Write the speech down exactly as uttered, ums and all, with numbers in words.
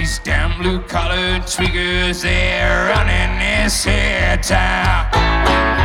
these damn blue-collared tweakers, they're running this here town.